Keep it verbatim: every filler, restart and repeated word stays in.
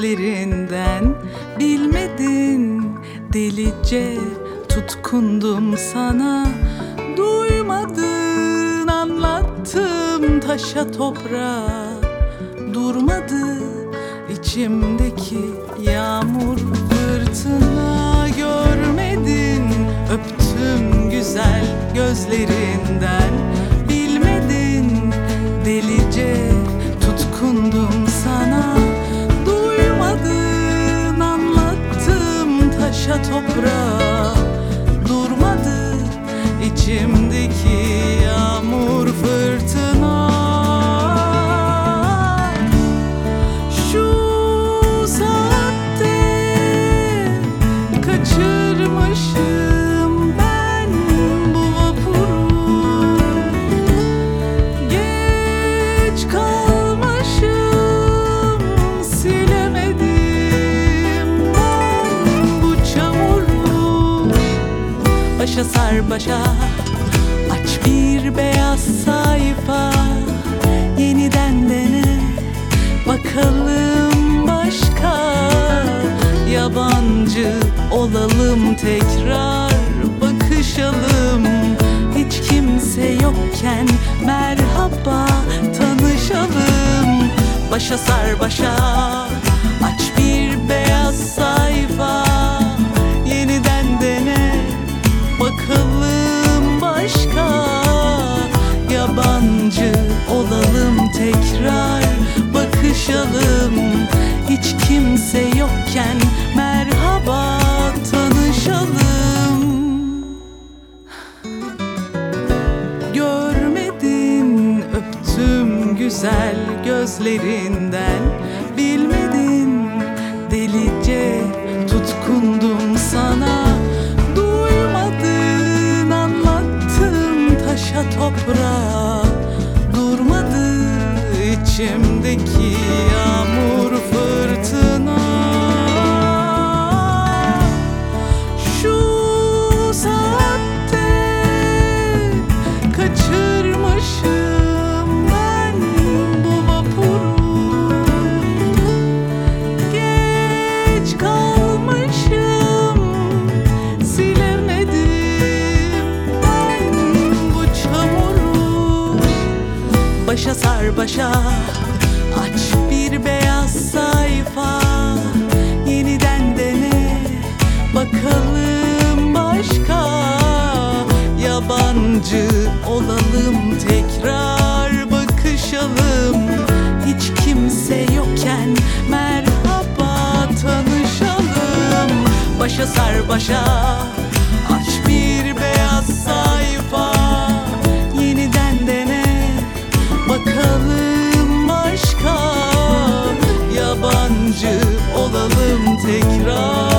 gözlerinden. Bilmedin, delice tutkundum sana. Duymadın, anlattım taşa toprağa. Durmadı içimdeki yağmur fırtına. Görmedin, öptüm güzel gözlerinden. Bilmedin, delice tutkundum sana. Duymadın, anlattım taşa toprağa. Durmadı içimdeki yağmur fırtına. Şu saatte kaçırmışım ben bu vapuru. Geç kalmışım, silemedim ben bu çamuru. Başa sar başa, aç bir beyaz sayfa. Yeniden dene, bakalım başka. Yabancı olalım tekrar, bakışalım. Hiç kimse yokken merhaba, tanışalım. Başa sar başa, aç bir beyaz sayfa. Yeniden dene, bakalım başka. Yabancı olalım tekrar, bakışalım. Hiç kimse yokken merhaba, tanışalım. Görmedin, öptüm güzel gözlerinden. Bilmedin, delice tutkundum sana. Duymadın, anlattım taşa toprağa. Durmadı içimdeki yağmur fırtına. Şu saatte kaçırmışım ben bu vapuru. Geç kalmışım, silemedim ben bu çamuru. Başa sar başa, aç bir beyaz sayfa. Yeniden dene, bakalım başka. Yabancı olalım tekrar, bakışalım. Hiç kimse yokken merhaba, tanışalım. Başa sar başa, aç bir beyaz sayfa. Yeniden dene, bakalım başka. Yabancı olalım tekrar.